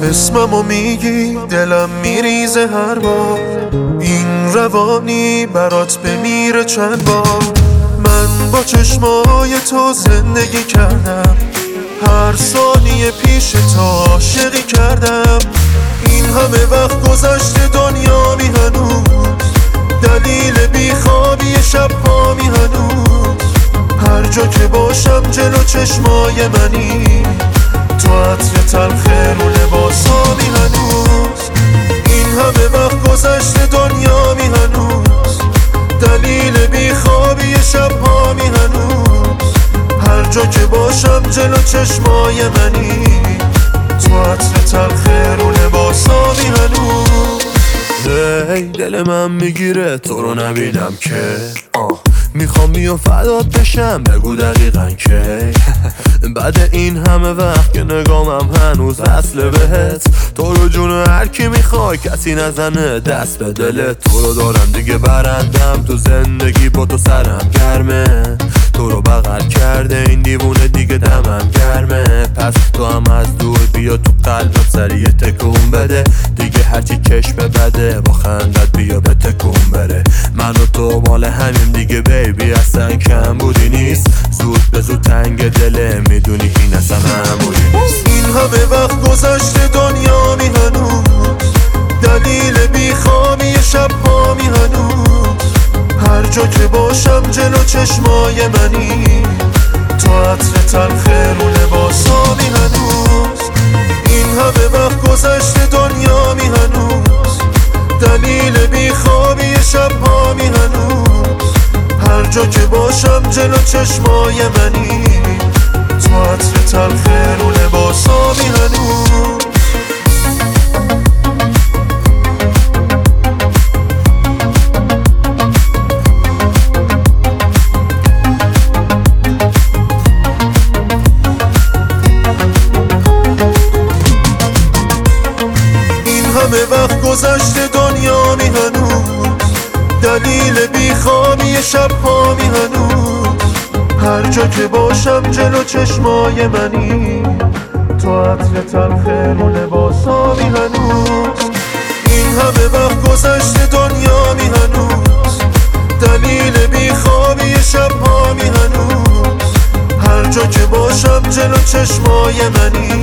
اسممو میگی دلم میریزه هر بار، این روانی برات بمیره چند بار. من با چشمای تو زندگی کردم، هر ثانیه پیش تو عاشقی کردم. این همه وقت گذشته دنیا می هنوز، دلیل بیخوابی شب ها می هنوز. هر جا که باشم جلو چشمای منی، تو عطر تلخ رو لباسا می هنوز. این همه وقت گذشته دنیا می هنوز، دلیل بیخوابی شب ها می هنوز. هر جا که باشم جلو چشمای منی، تو عطر تلخ رو لباسا می هنوز. دل من میگیره تو رو نبینم که میخوام بیام فدات بشم، بگو دقیقا که بعد این همه وقت که نگامم هنوز وصله بهت. تو رو جون هر کی میخوای کسی نزنه دست به دلت. تو رو دارم دیگه برندم تو زندگی، با تو سرم گرمه. تو رو بغل کرده این دیوونه دیگه دمم گرمه. پس تو هم از دور بیا تو قلبم سریع تکون بده. دیگه هرچی چشم بده با خندت بیا به تکون بره. من و تو مال همین دیگه بیبی، اصلا کم بودی نیست. زود به زود تنگ دله میدونی این اصلا معمولی نیست. این همه وقت گذشته دنیا می هنوز، دلیل بیخوابی شب ها می هنوز. هر جا که باشم جلو چشمای منی، تو عطر تلخ رو لباسا می هنوز. این همه وقت گذشته دنیا می هنوز، دلیل بیخوابی شب ها می هنوز. هر جا که باشم جلو چشمای منی، تو عطر تلخ رو لباسا می هنوز. همه وقت گذشته دنیا می هنوز، دلیل بیخوابی شب ها می هنوز. هر جا که باشم جلو چشمای منی، تو عطر تلخ رو لباسا می هنوز. این همه وقت گذشته دنیا می هنوز، دلیل بیخوابی شب ها می هنوز. هر جا که باشم جلو چشمای منی،